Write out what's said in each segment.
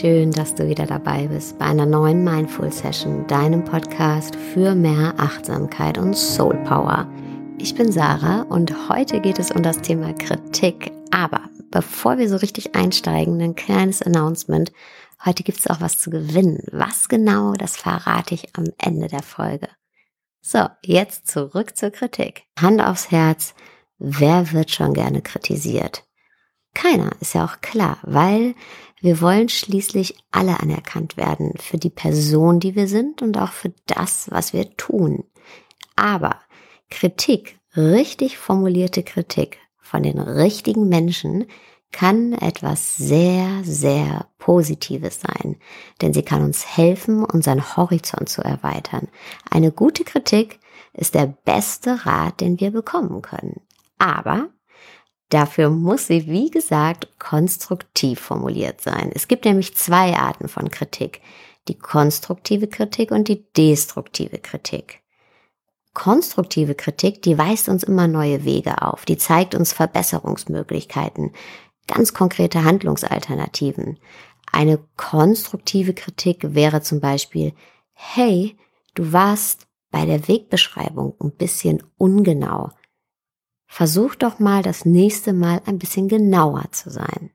schön, dass du wieder dabei bist bei einer neuen Mindful Session, deinem Podcast für mehr Achtsamkeit und Soul Power. Ich bin Sarah und heute geht es um das Thema Kritik. Aber bevor wir so richtig einsteigen, ein kleines Announcement. Heute gibt es auch was zu gewinnen. Was genau, das verrate ich am Ende der Folge. So, jetzt zurück zur Kritik. Hand aufs Herz, wer wird schon gerne kritisiert? Keiner, ist ja auch klar, weil wir wollen schließlich alle anerkannt werden für die Person, die wir sind und auch für das, was wir tun. Aber Kritik, richtig formulierte Kritik von den richtigen Menschen kann etwas sehr, sehr Positives sein, denn sie kann uns helfen, unseren Horizont zu erweitern. Eine gute Kritik ist der beste Rat, den wir bekommen können. Aber dafür muss sie, wie gesagt, konstruktiv formuliert sein. Es gibt nämlich zwei Arten von Kritik, die konstruktive Kritik und die destruktive Kritik. Konstruktive Kritik, die weist uns immer neue Wege auf, die zeigt uns Verbesserungsmöglichkeiten, ganz konkrete Handlungsalternativen. Eine konstruktive Kritik wäre zum Beispiel, hey, du warst bei der Wegbeschreibung ein bisschen ungenau. Versuch doch mal das nächste Mal ein bisschen genauer zu sein.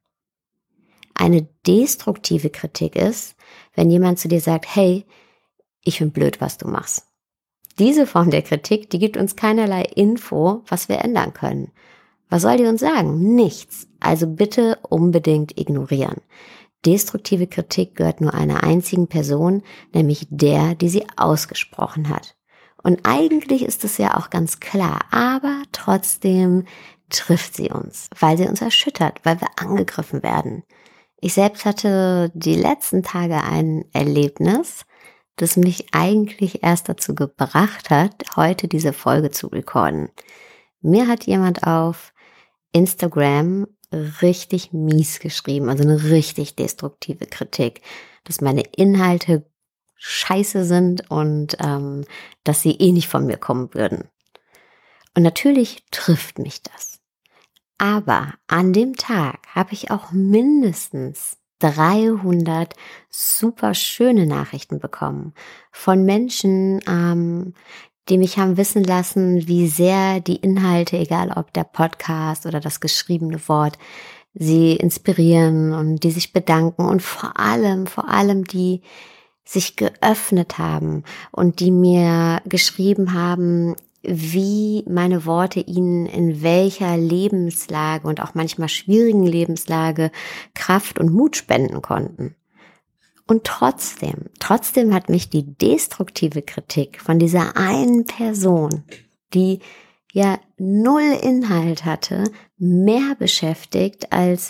Eine destruktive Kritik ist, wenn jemand zu dir sagt, hey, ich finde blöd, was du machst. Diese Form der Kritik, die gibt uns keinerlei Info, was wir ändern können. Was soll die uns sagen? Nichts. Also bitte unbedingt ignorieren. Destruktive Kritik gehört nur einer einzigen Person, nämlich der, die sie ausgesprochen hat. Und eigentlich ist es ja auch ganz klar, aber trotzdem trifft sie uns, weil sie uns erschüttert, weil wir angegriffen werden. Ich selbst hatte die letzten Tage ein Erlebnis, das mich eigentlich erst dazu gebracht hat, heute diese Folge zu recorden. Mir hat jemand auf Instagram richtig mies geschrieben, also eine richtig destruktive Kritik, dass meine Inhalte scheiße sind und dass sie eh nicht von mir kommen würden. Und natürlich trifft mich das. Aber an dem Tag habe ich auch mindestens 300 super schöne Nachrichten bekommen von Menschen, die mich haben wissen lassen, wie sehr die Inhalte, egal ob der Podcast oder das geschriebene Wort, sie inspirieren und die sich bedanken und vor allem die sich geöffnet haben und die mir geschrieben haben, wie meine Worte ihnen in welcher Lebenslage und auch manchmal schwierigen Lebenslage Kraft und Mut spenden konnten. Und trotzdem hat mich die destruktive Kritik von dieser einen Person, die ja null Inhalt hatte, mehr beschäftigt als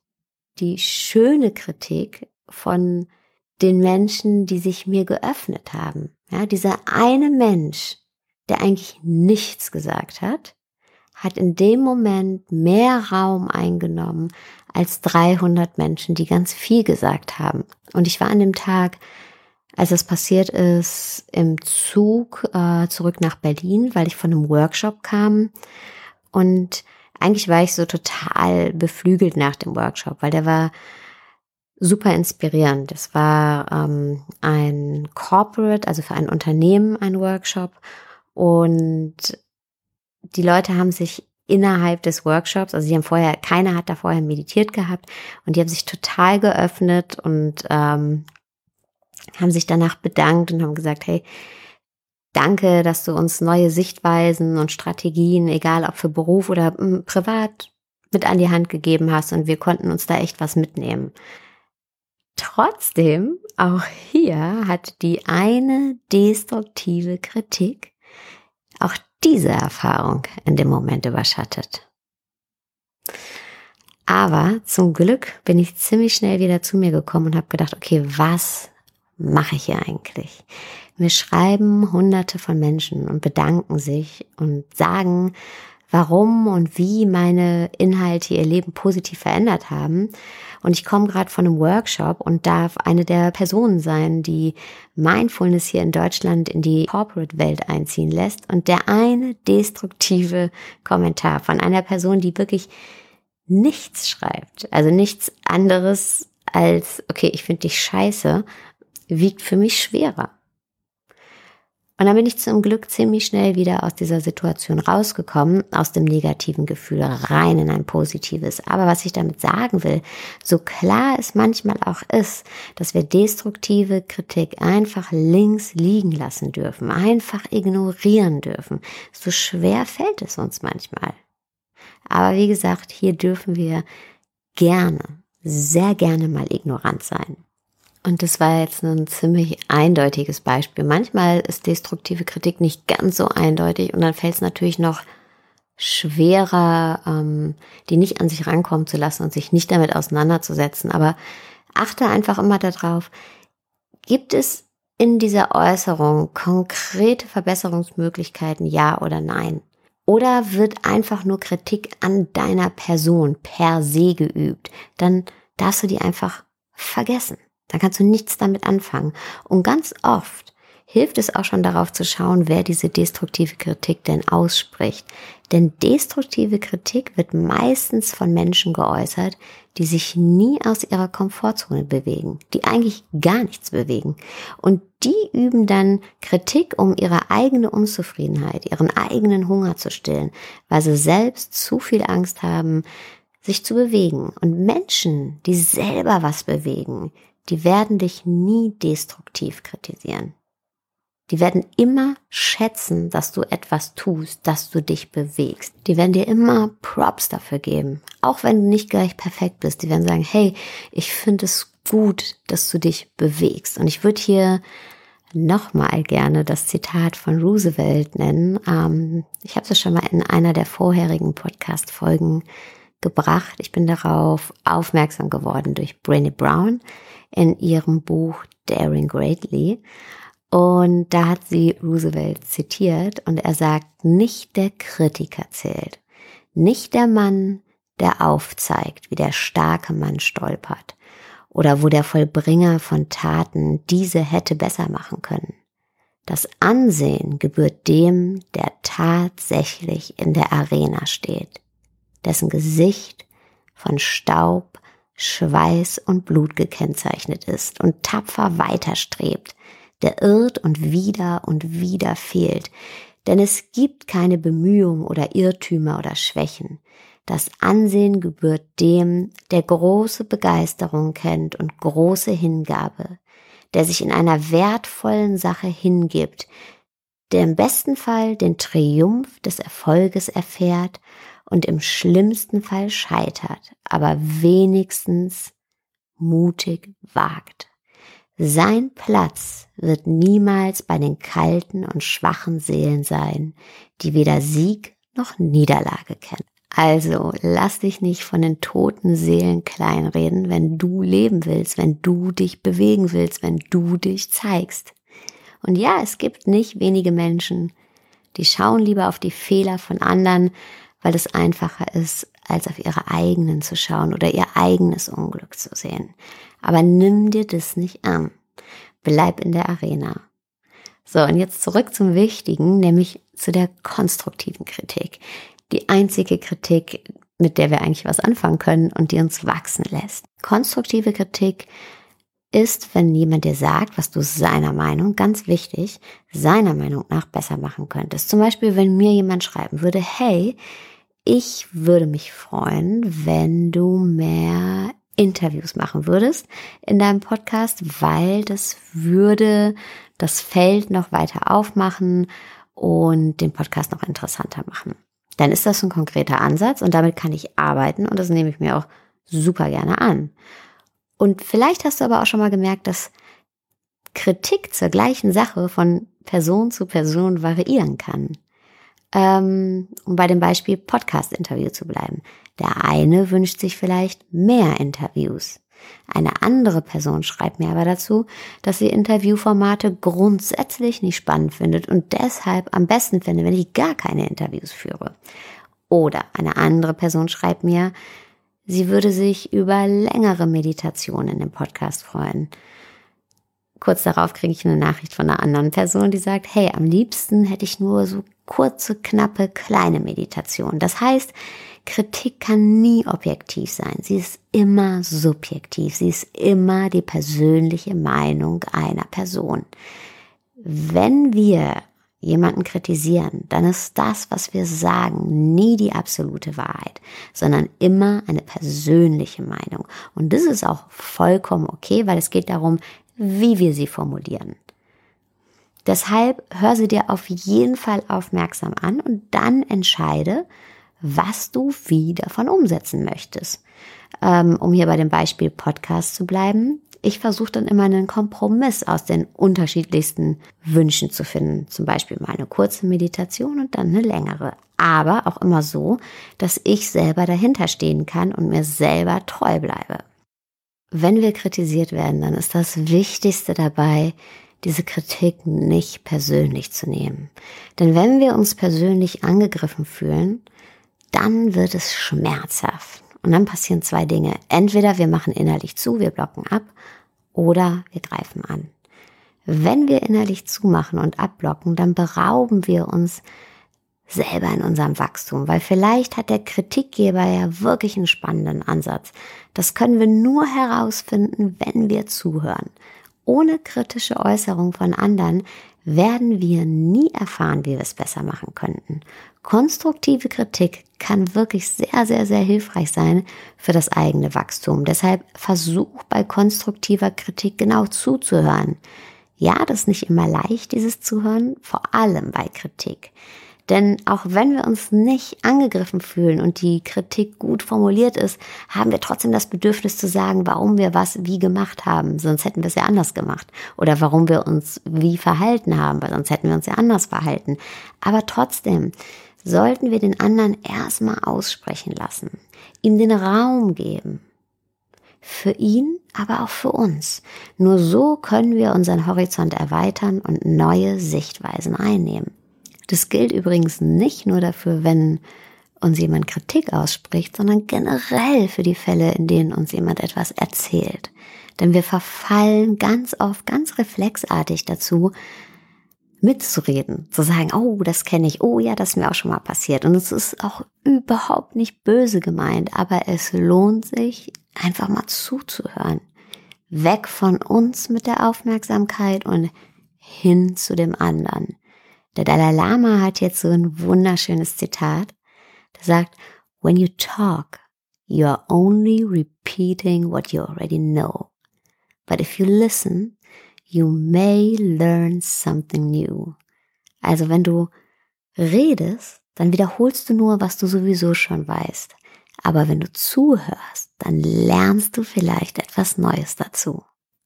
die schöne Kritik von den Menschen, die sich mir geöffnet haben. Ja, dieser eine Mensch, der eigentlich nichts gesagt hat, hat in dem Moment mehr Raum eingenommen als 300 Menschen, die ganz viel gesagt haben. Und ich war an dem Tag, als es passiert ist, im Zug zurück nach Berlin, weil ich von einem Workshop kam. Und eigentlich war ich so total beflügelt nach dem Workshop, weil der war super inspirierend. Es war ein Corporate, also für ein Unternehmen ein Workshop. Und die Leute haben sich innerhalb des Workshops, also keiner hat da vorher meditiert gehabt und die haben sich total geöffnet und haben sich danach bedankt und haben gesagt, hey, danke, dass du uns neue Sichtweisen und Strategien, egal ob für Beruf oder privat, mit an die Hand gegeben hast und wir konnten uns da echt was mitnehmen. Trotzdem, auch hier hat die eine destruktive Kritik auch diese Erfahrung in dem Moment überschattet. Aber zum Glück bin ich ziemlich schnell wieder zu mir gekommen und habe gedacht, okay, was mache ich hier eigentlich? Mir schreiben Hunderte von Menschen und bedanken sich und sagen, warum und wie meine Inhalte ihr Leben positiv verändert haben. Und ich komme gerade von einem Workshop und darf eine der Personen sein, die Mindfulness hier in Deutschland in die Corporate-Welt einziehen lässt. Und der eine destruktive Kommentar von einer Person, die wirklich nichts schreibt, also nichts anderes als, okay, ich finde dich scheiße, wiegt für mich schwerer. Und dann bin ich zum Glück ziemlich schnell wieder aus dieser Situation rausgekommen, aus dem negativen Gefühl rein in ein positives. Aber was ich damit sagen will, so klar es manchmal auch ist, dass wir destruktive Kritik einfach links liegen lassen dürfen, einfach ignorieren dürfen, so schwer fällt es uns manchmal. Aber wie gesagt, hier dürfen wir gerne, sehr gerne mal ignorant sein. Und das war jetzt ein ziemlich eindeutiges Beispiel. Manchmal ist destruktive Kritik nicht ganz so eindeutig und dann fällt es natürlich noch schwerer, die nicht an sich rankommen zu lassen und sich nicht damit auseinanderzusetzen. Aber achte einfach immer darauf, gibt es in dieser Äußerung konkrete Verbesserungsmöglichkeiten, ja oder nein? Oder wird einfach nur Kritik an deiner Person per se geübt? Dann darfst du die einfach vergessen. Dann kannst du nichts damit anfangen. Und ganz oft hilft es auch schon darauf zu schauen, wer diese destruktive Kritik denn ausspricht. Denn destruktive Kritik wird meistens von Menschen geäußert, die sich nie aus ihrer Komfortzone bewegen, die eigentlich gar nichts bewegen. Und die üben dann Kritik, um ihre eigene Unzufriedenheit, ihren eigenen Hunger zu stillen, weil sie selbst zu viel Angst haben, sich zu bewegen. Und Menschen, die selber was bewegen, die werden dich nie destruktiv kritisieren. Die werden immer schätzen, dass du etwas tust, dass du dich bewegst. Die werden dir immer Props dafür geben, auch wenn du nicht gleich perfekt bist. Die werden sagen, hey, ich finde es gut, dass du dich bewegst. Und ich würde hier nochmal gerne das Zitat von Roosevelt nennen. Ich habe es schon mal in einer der vorherigen Podcast-Folgen gebracht. Ich bin darauf aufmerksam geworden durch Brené Brown in ihrem Buch Daring Greatly. Und da hat sie Roosevelt zitiert und er sagt, nicht der Kritiker zählt, nicht der Mann, der aufzeigt, wie der starke Mann stolpert oder wo der Vollbringer von Taten diese hätte besser machen können. Das Ansehen gebührt dem, der tatsächlich in der Arena steht, dessen Gesicht von Staub, Schweiß und Blut gekennzeichnet ist und tapfer weiterstrebt, der irrt und wieder fehlt. Denn es gibt keine Bemühungen oder Irrtümer oder Schwächen. Das Ansehen gebührt dem, der große Begeisterung kennt und große Hingabe, der sich in einer wertvollen Sache hingibt, der im besten Fall den Triumph des Erfolges erfährt und im schlimmsten Fall scheitert, aber wenigstens mutig wagt. Sein Platz wird niemals bei den kalten und schwachen Seelen sein, die weder Sieg noch Niederlage kennen. Also lass dich nicht von den toten Seelen kleinreden, wenn du leben willst, wenn du dich bewegen willst, wenn du dich zeigst. Und ja, es gibt nicht wenige Menschen, die schauen lieber auf die Fehler von anderen, weil es einfacher ist, als auf ihre eigenen zu schauen oder ihr eigenes Unglück zu sehen. Aber nimm dir das nicht an. Bleib in der Arena. So, und jetzt zurück zum Wichtigen, nämlich zu der konstruktiven Kritik. Die einzige Kritik, mit der wir eigentlich was anfangen können und die uns wachsen lässt. Konstruktive Kritik ist, wenn jemand dir sagt, was du seiner Meinung, ganz wichtig, seiner Meinung nach besser machen könntest. Zum Beispiel, wenn mir jemand schreiben würde, hey, ich würde mich freuen, wenn du mehr Interviews machen würdest in deinem Podcast, weil das würde das Feld noch weiter aufmachen und den Podcast noch interessanter machen. Dann ist das ein konkreter Ansatz und damit kann ich arbeiten und das nehme ich mir auch super gerne an. Und vielleicht hast du aber auch schon mal gemerkt, dass Kritik zur gleichen Sache von Person zu Person variieren kann. Um bei dem Beispiel Podcast-Interview zu bleiben. Der eine wünscht sich vielleicht mehr Interviews. Eine andere Person schreibt mir aber dazu, dass sie Interviewformate grundsätzlich nicht spannend findet und deshalb am besten finde, wenn ich gar keine Interviews führe. Oder eine andere Person schreibt mir, sie würde sich über längere Meditationen in dem Podcast freuen. kurz darauf kriege ich eine Nachricht von einer anderen Person, die sagt, hey, am liebsten hätte ich nur so kurze, knappe, kleine Meditation. Das heißt, Kritik kann nie objektiv sein. Sie ist immer subjektiv. Sie ist immer die persönliche Meinung einer Person. Wenn wir jemanden kritisieren, dann ist das, was wir sagen, nie die absolute Wahrheit, sondern immer eine persönliche Meinung. Und das ist auch vollkommen okay, weil es geht darum, wie wir sie formulieren. Deshalb hör sie dir auf jeden Fall aufmerksam an und dann entscheide, was du wie davon umsetzen möchtest. Um hier bei dem Beispiel Podcast zu bleiben, ich versuche dann immer einen Kompromiss aus den unterschiedlichsten Wünschen zu finden. Zum Beispiel mal eine kurze Meditation und dann eine längere. Aber auch immer so, dass ich selber dahinter stehen kann und mir selber treu bleibe. Wenn wir kritisiert werden, dann ist das Wichtigste dabei, diese Kritik nicht persönlich zu nehmen. Denn wenn wir uns persönlich angegriffen fühlen, dann wird es schmerzhaft. Und dann passieren zwei Dinge. Entweder wir machen innerlich zu, wir blocken ab, oder wir greifen an. Wenn wir innerlich zumachen und abblocken, dann berauben wir uns selber in unserem Wachstum, weil vielleicht hat der Kritikgeber ja wirklich einen spannenden Ansatz. Das können wir nur herausfinden, wenn wir zuhören. Ohne kritische Äußerung von anderen werden wir nie erfahren, wie wir es besser machen könnten. Konstruktive Kritik kann wirklich sehr, sehr, sehr hilfreich sein für das eigene Wachstum. Deshalb versuch bei konstruktiver Kritik genau zuzuhören. Ja, das ist nicht immer leicht, dieses Zuhören, vor allem bei Kritik. Denn auch wenn wir uns nicht angegriffen fühlen und die Kritik gut formuliert ist, haben wir trotzdem das Bedürfnis zu sagen, warum wir was wie gemacht haben. Sonst hätten wir es ja anders gemacht. Oder warum wir uns wie verhalten haben, weil sonst hätten wir uns ja anders verhalten. Aber trotzdem sollten wir den anderen erstmal aussprechen lassen, ihm den Raum geben. Für ihn, aber auch für uns. Nur so können wir unseren Horizont erweitern und neue Sichtweisen einnehmen. Das gilt übrigens nicht nur dafür, wenn uns jemand Kritik ausspricht, sondern generell für die Fälle, in denen uns jemand etwas erzählt. Denn wir verfallen ganz oft, ganz reflexartig dazu, mitzureden, zu sagen, oh, das kenne ich, oh ja, das ist mir auch schon mal passiert. Und es ist auch überhaupt nicht böse gemeint, aber es lohnt sich, einfach mal zuzuhören. Weg von uns mit der Aufmerksamkeit und hin zu dem anderen. Der Dalai Lama hat jetzt so ein wunderschönes Zitat, der sagt, when you talk, you are only repeating what you already know. But if you listen, you may learn something new. Also wenn du redest, dann wiederholst du nur, was du sowieso schon weißt. Aber wenn du zuhörst, dann lernst du vielleicht etwas Neues dazu.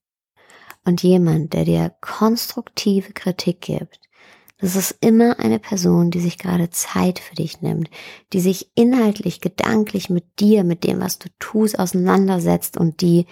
Und jemand, der dir konstruktive Kritik gibt, das ist immer eine Person, die sich gerade Zeit für dich nimmt, die sich inhaltlich, gedanklich mit dir, mit dem, was du tust, auseinandersetzt und die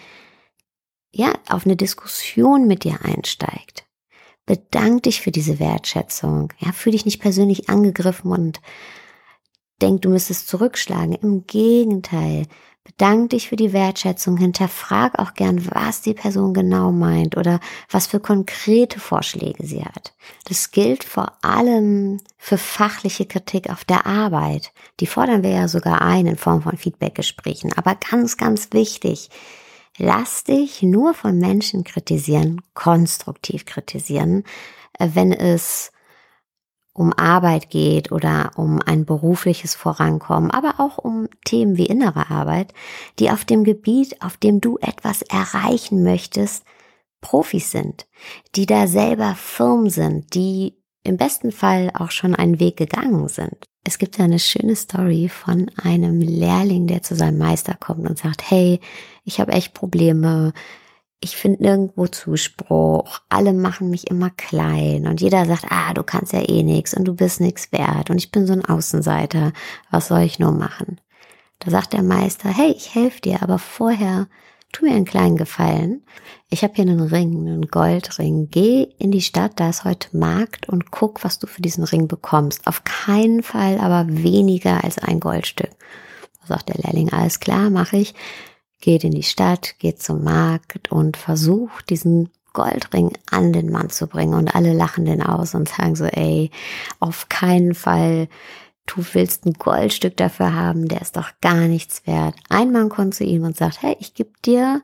auf eine Diskussion mit dir einsteigt. Bedank dich für diese Wertschätzung. Fühl dich nicht persönlich angegriffen und denk, du müsstest zurückschlagen. Im Gegenteil. Bedank dich für die Wertschätzung, hinterfrag auch gern, was die Person genau meint oder was für konkrete Vorschläge sie hat. Das gilt vor allem für fachliche Kritik auf der Arbeit. Die fordern wir ja sogar ein in Form von Feedbackgesprächen. Aber ganz, ganz wichtig, lass dich nur von Menschen kritisieren, konstruktiv kritisieren, wenn es um Arbeit geht oder um ein berufliches Vorankommen, aber auch um Themen wie innere Arbeit, die auf dem Gebiet, auf dem du etwas erreichen möchtest, Profis sind, die da selber firm sind, die im besten Fall auch schon einen Weg gegangen sind. Es gibt ja eine schöne Story von einem Lehrling, der zu seinem Meister kommt und sagt, hey, ich habe echt Probleme, ich finde nirgendwo Zuspruch, alle machen mich immer klein und jeder sagt, du kannst ja eh nichts und du bist nichts wert und ich bin so ein Außenseiter, was soll ich nur machen? Da sagt der Meister, hey, ich helfe dir, aber vorher tu mir einen kleinen Gefallen. Ich habe hier einen Ring, einen Goldring. Geh in die Stadt, da ist heute Markt und guck, was du für diesen Ring bekommst. Auf keinen Fall aber weniger als ein Goldstück. Da sagt der Lehrling, alles klar, mache ich. Geht in die Stadt, geht zum Markt und versucht, diesen Goldring an den Mann zu bringen und alle lachen den aus und sagen so, ey, auf keinen Fall, du willst ein Goldstück dafür haben, der ist doch gar nichts wert. Ein Mann kommt zu ihm und sagt, hey, ich gebe dir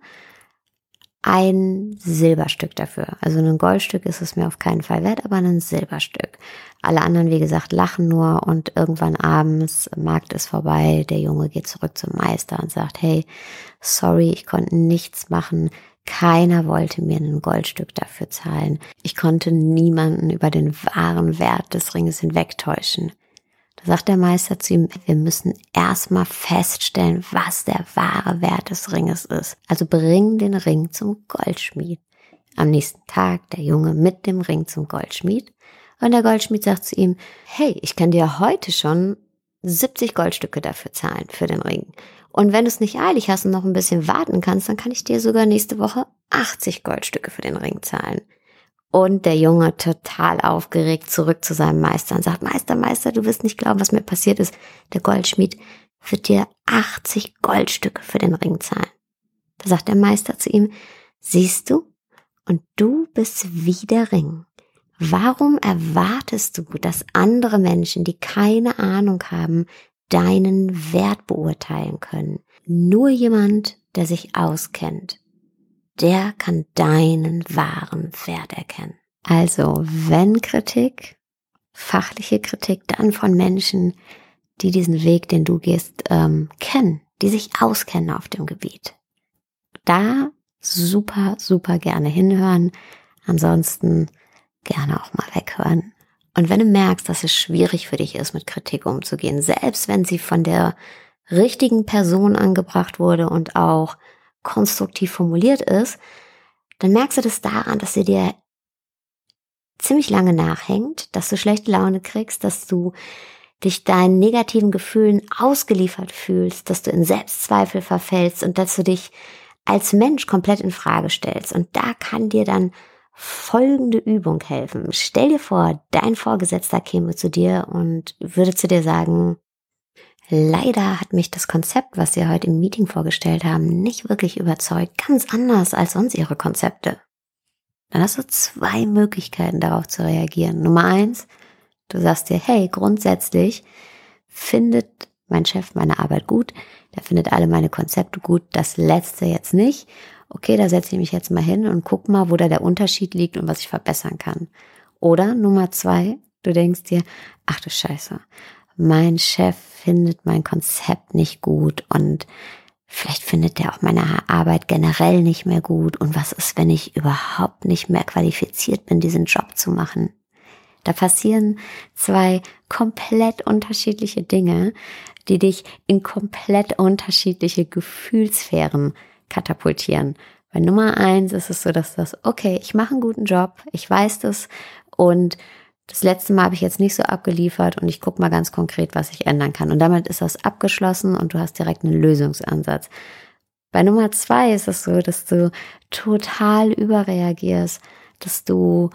ein Silberstück dafür. Also ein Goldstück ist es mir auf keinen Fall wert, aber ein Silberstück. Alle anderen, wie gesagt, lachen nur und irgendwann abends, Markt ist vorbei, der Junge geht zurück zum Meister und sagt, hey, sorry, ich konnte nichts machen. Keiner wollte mir ein Goldstück dafür zahlen. Ich konnte niemanden über den wahren Wert des Ringes hinwegtäuschen. Da sagt der Meister zu ihm, wir müssen erstmal feststellen, was der wahre Wert des Ringes ist. Also bring den Ring zum Goldschmied. Am nächsten Tag der Junge mit dem Ring zum Goldschmied. Und der Goldschmied sagt zu ihm, hey, ich kann dir heute schon 70 Goldstücke dafür zahlen, für den Ring. Und wenn du es nicht eilig hast und noch ein bisschen warten kannst, dann kann ich dir sogar nächste Woche 80 Goldstücke für den Ring zahlen. Und der Junge, total aufgeregt, zurück zu seinem Meister und sagt, Meister, du wirst nicht glauben, was mir passiert ist. Der Goldschmied wird dir 80 Goldstücke für den Ring zahlen. Da sagt der Meister zu ihm, siehst du, und du bist wie der Ring. Warum erwartest du, dass andere Menschen, die keine Ahnung haben, deinen Wert beurteilen können? Nur jemand, der sich auskennt, der kann deinen wahren Wert erkennen. Also, wenn Kritik, fachliche Kritik, dann von Menschen, die diesen Weg, den du gehst, kennen, die sich auskennen auf dem Gebiet. Da super, super gerne hinhören. Ansonsten gerne auch mal weghören. Und wenn du merkst, dass es schwierig für dich ist, mit Kritik umzugehen, selbst wenn sie von der richtigen Person angebracht wurde und auch konstruktiv formuliert ist, dann merkst du das daran, dass sie dir ziemlich lange nachhängt, dass du schlechte Laune kriegst, dass du dich deinen negativen Gefühlen ausgeliefert fühlst, dass du in Selbstzweifel verfällst und dass du dich als Mensch komplett in Frage stellst. Und da kann dir dann folgende Übung helfen. Stell dir vor, dein Vorgesetzter käme zu dir und würde zu dir sagen, leider hat mich das Konzept, was Sie heute im Meeting vorgestellt haben, nicht wirklich überzeugt. Ganz anders als sonst Ihre Konzepte. Dann hast du 2 Möglichkeiten, darauf zu reagieren. Nummer 1, du sagst dir, hey, grundsätzlich findet mein Chef meine Arbeit gut. Der findet alle meine Konzepte gut. Das letzte jetzt nicht. Okay, da setze ich mich jetzt mal hin und guck mal, wo da der Unterschied liegt und was ich verbessern kann. Oder Nummer 2, du denkst dir, ach du Scheiße, mein Chef findet mein Konzept nicht gut und vielleicht findet er auch meine Arbeit generell nicht mehr gut. Und was ist, wenn ich überhaupt nicht mehr qualifiziert bin, diesen Job zu machen? Da passieren 2 komplett unterschiedliche Dinge, die dich in komplett unterschiedliche Gefühlssphären katapultieren. Bei Nummer 1 ist es so, dass das, okay, ich mache einen guten Job, ich weiß das und das letzte Mal habe ich jetzt nicht so abgeliefert und ich gucke mal ganz konkret, was ich ändern kann. Und damit ist das abgeschlossen und du hast direkt einen Lösungsansatz. Bei Nummer 2 ist es so, dass du total überreagierst, dass du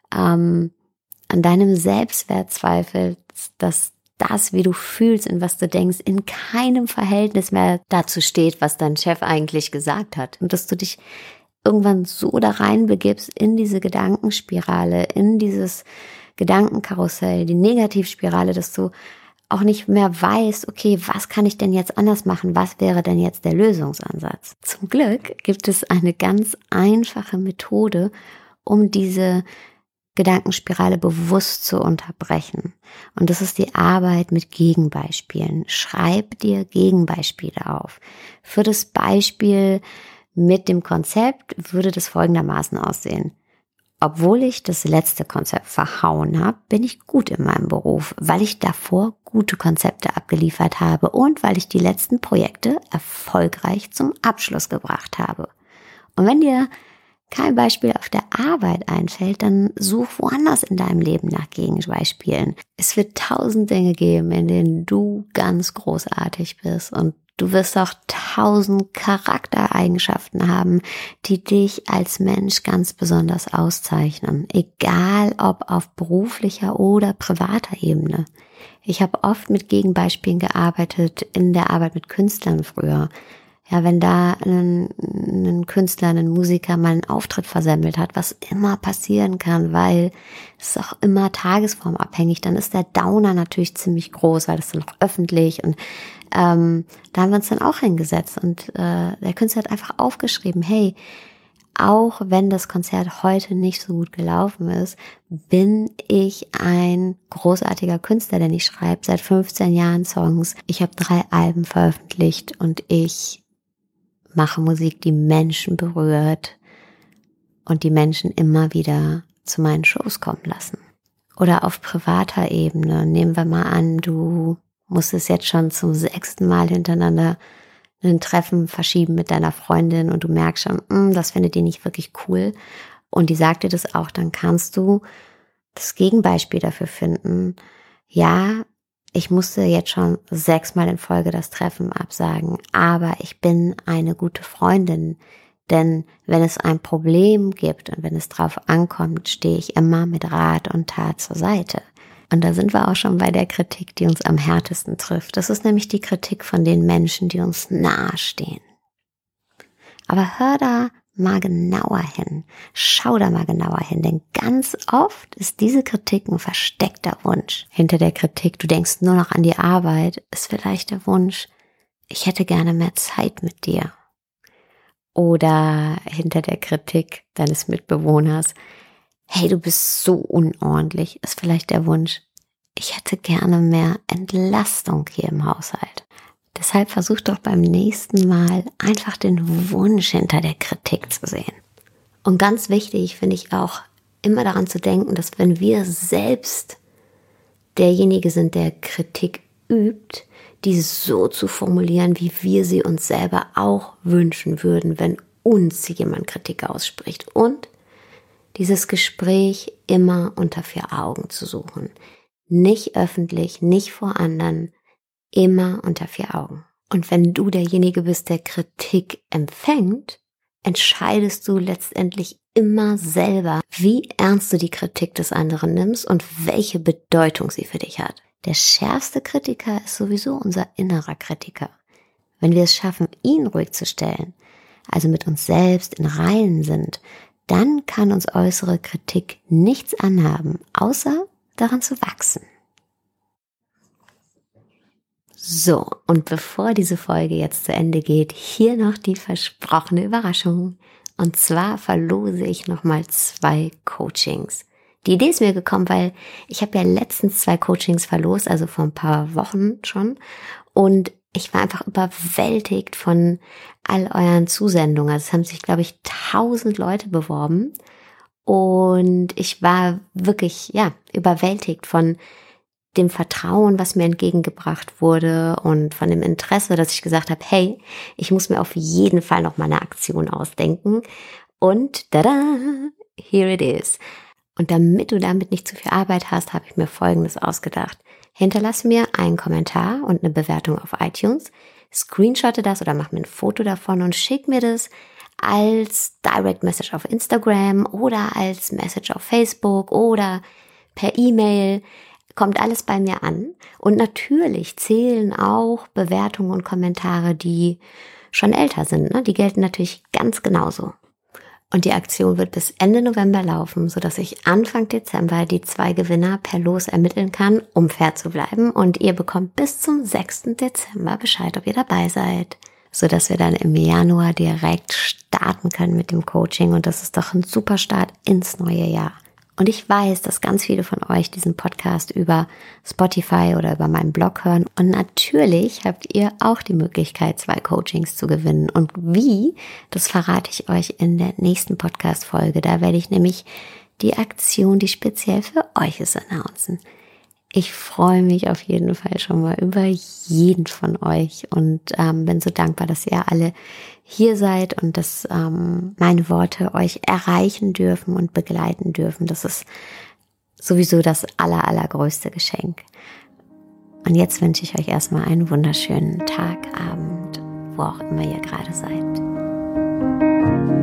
an deinem Selbstwert zweifelst, dass das, wie du fühlst und was du denkst, in keinem Verhältnis mehr dazu steht, was dein Chef eigentlich gesagt hat. Und dass du dich irgendwann so da reinbegibst in diese Gedankenspirale, in dieses Gedankenkarussell, die Negativspirale, dass du auch nicht mehr weißt, okay, was kann ich denn jetzt anders machen? Was wäre denn jetzt der Lösungsansatz? Zum Glück gibt es eine ganz einfache Methode, um diese Gedankenspirale bewusst zu unterbrechen. Und das ist die Arbeit mit Gegenbeispielen. Schreib dir Gegenbeispiele auf. Für das Beispiel mit dem Konzept würde das folgendermaßen aussehen. Obwohl ich das letzte Konzept verhauen habe, bin ich gut in meinem Beruf, weil ich davor gute Konzepte abgeliefert habe und weil ich die letzten Projekte erfolgreich zum Abschluss gebracht habe. Und wenn dir kein Beispiel auf der Arbeit einfällt, dann such woanders in deinem Leben nach Gegenbeispielen. Es wird 1000 Dinge geben, in denen du ganz großartig bist und du wirst auch 1000 Charaktereigenschaften haben, die dich als Mensch ganz besonders auszeichnen. Egal ob auf beruflicher oder privater Ebene. Ich habe oft mit Gegenbeispielen gearbeitet in der Arbeit mit Künstlern früher. Ja, wenn da ein Künstler, ein Musiker mal einen Auftritt versemmelt hat, was immer passieren kann, weil es ist auch immer tagesformabhängig, dann ist der Downer natürlich ziemlich groß, weil das ist noch öffentlich und da haben wir uns dann auch hingesetzt und der Künstler hat einfach aufgeschrieben, hey, auch wenn das Konzert heute nicht so gut gelaufen ist, bin ich ein großartiger Künstler, denn ich schreibe seit 15 Jahren Songs. Ich habe 3 Alben veröffentlicht und ich mache Musik, die Menschen berührt und die Menschen immer wieder zu meinen Shows kommen lassen. Oder auf privater Ebene, nehmen wir mal an, du musstest jetzt schon zum 6. Mal hintereinander ein Treffen verschieben mit deiner Freundin und du merkst schon, das findet die nicht wirklich cool und die sagt dir das auch, dann kannst du das Gegenbeispiel dafür finden. Ja, ich musste jetzt schon 6 Mal in Folge das Treffen absagen, aber ich bin eine gute Freundin, denn wenn es ein Problem gibt und wenn es drauf ankommt, stehe ich immer mit Rat und Tat zur Seite. Und da sind wir auch schon bei der Kritik, die uns am härtesten trifft. Das ist nämlich die Kritik von den Menschen, die uns nahestehen. Aber hör da mal genauer hin, schau da mal genauer hin, denn ganz oft ist diese Kritik ein versteckter Wunsch. Hinter der Kritik, du denkst nur noch an die Arbeit, ist vielleicht der Wunsch, ich hätte gerne mehr Zeit mit dir. Oder hinter der Kritik deines Mitbewohners, hey, du bist so unordentlich, ist vielleicht der Wunsch, ich hätte gerne mehr Entlastung hier im Haushalt. Deshalb versuch doch beim nächsten Mal einfach den Wunsch hinter der Kritik zu sehen. Und ganz wichtig finde ich auch, immer daran zu denken, dass wenn wir selbst derjenige sind, der Kritik übt, die so zu formulieren, wie wir sie uns selber auch wünschen würden, wenn uns jemand Kritik ausspricht. Und dieses Gespräch immer unter 4 Augen zu suchen. Nicht öffentlich, nicht vor anderen, immer unter 4 Augen. Und wenn du derjenige bist, der Kritik empfängt, entscheidest du letztendlich immer selber, wie ernst du die Kritik des anderen nimmst und welche Bedeutung sie für dich hat. Der schärfste Kritiker ist sowieso unser innerer Kritiker. Wenn wir es schaffen, ihn ruhig zu stellen, also mit uns selbst in Reinen sind, dann kann uns äußere Kritik nichts anhaben, außer daran zu wachsen. So, und bevor diese Folge jetzt zu Ende geht, hier noch die versprochene Überraschung. Und zwar verlose ich nochmal 2 Coachings. Die Idee ist mir gekommen, weil ich habe ja letztens 2 Coachings verlost, also vor ein paar Wochen schon. Und ich war einfach überwältigt von all euren Zusendungen. Also es haben sich, glaube ich, 1000 Leute beworben. Und ich war wirklich, überwältigt von dem Vertrauen, was mir entgegengebracht wurde und von dem Interesse, dass ich gesagt habe, hey, ich muss mir auf jeden Fall noch mal eine Aktion ausdenken. Und tada, here it is. Und damit du damit nicht zu viel Arbeit hast, habe ich mir Folgendes ausgedacht. Hinterlass mir einen Kommentar und eine Bewertung auf iTunes, screenshotte das oder mach mir ein Foto davon und schick mir das als Direct Message auf Instagram oder als Message auf Facebook oder per E-Mail. Kommt alles bei mir an. Und natürlich zählen auch Bewertungen und Kommentare, die schon älter sind. Ne? Die gelten natürlich ganz genauso. Und die Aktion wird bis Ende November laufen, sodass ich Anfang Dezember die 2 Gewinner per Los ermitteln kann, um fair zu bleiben. Und ihr bekommt bis zum 6. Dezember Bescheid, ob ihr dabei seid. Sodass wir dann im Januar direkt starten können mit dem Coaching. Und das ist doch ein super Start ins neue Jahr. Und ich weiß, dass ganz viele von euch diesen Podcast über Spotify oder über meinen Blog hören. Und natürlich habt ihr auch die Möglichkeit, 2 Coachings zu gewinnen. Und wie, das verrate ich euch in der nächsten Podcast-Folge. Da werde ich nämlich die Aktion, die speziell für euch ist, announcen. Ich freue mich auf jeden Fall schon mal über jeden von euch und bin so dankbar, dass ihr alle hier seid und dass meine Worte euch erreichen dürfen und begleiten dürfen. Das ist sowieso das allergrößte Geschenk. Und jetzt wünsche ich euch erstmal einen wunderschönen Tag, Abend, wo auch immer ihr gerade seid.